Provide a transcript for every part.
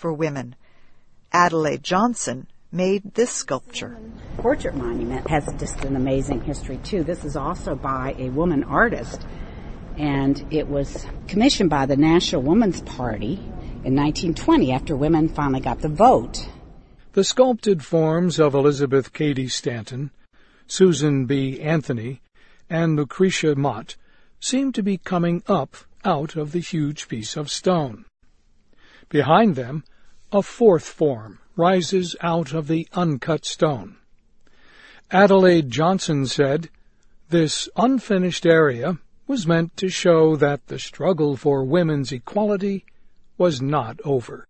for women. Adelaide Johnson made this sculpture. Portrait monument has just an amazing history, too. This is also by a woman artist, and it was commissioned by the National Woman's Party in 1920 after women finally got the vote. The sculpted forms of Elizabeth Cady Stanton, Susan B. Anthony, and Lucretia Mott seem to be coming up out of the huge piece of stone. Behind them, a fourth form rises out of the uncut stone. Adelaide Johnson said, "This unfinished area was meant to show that the struggle for women's equality was not over."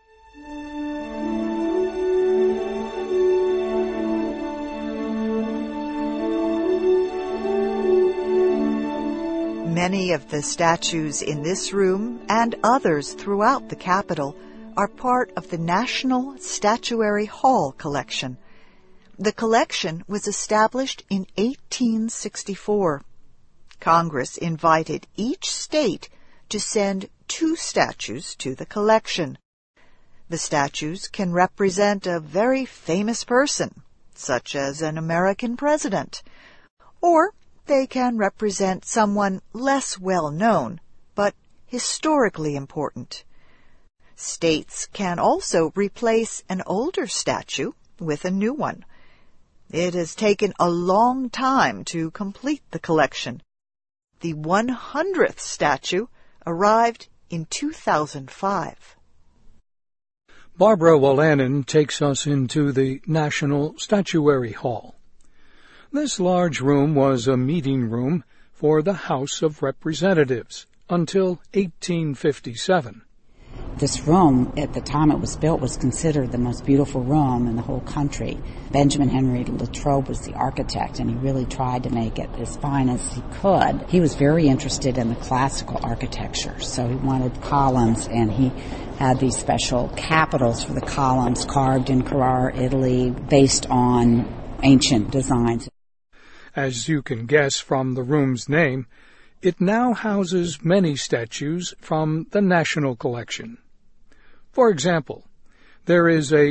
Many of the statues in this room and others throughout the Capitol are part of the National Statuary Hall collection. The collection was established in 1864. Congress invited each state to send 2 statues to the collection. The statues can represent a very famous person, such as an American president, or they can represent someone less well known, but historically important. States can also replace an older statue with a new one. It has taken a long time to complete the collection. The 100th statue arrived in 2005. Barbara Wolanin takes us into the National Statuary Hall. This large room was a meeting room for the House of Representatives until 1857. This room, at the time it was built, was considered the most beautiful room in the whole country. Benjamin Henry Latrobe was the architect, and he really tried to make it as fine as he could. He was very interested in the classical architecture, so he wanted columns, and he had these special capitals for the columns carved in Carrara, Italy, based on ancient designs. As you can guess from the room's name, it now houses many statues from the National Collection. For example, there is a